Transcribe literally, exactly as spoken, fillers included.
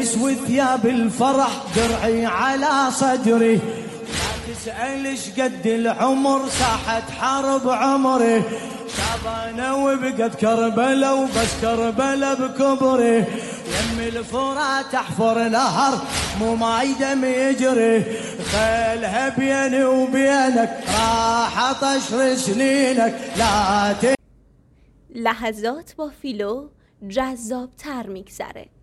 يسوي ثياب الفرح درعي على صدري، لا تسأل ايش قد العمر ساحة حرب عمري، شابانة وبقت كربلة وبس كربلة بكبري، يم الفرات احفر نهر مو ماي دم يجري، خيلها بيني وبينك راح طشر سنينك لا ت... لحظات با فیلو جذاب تر میگذره.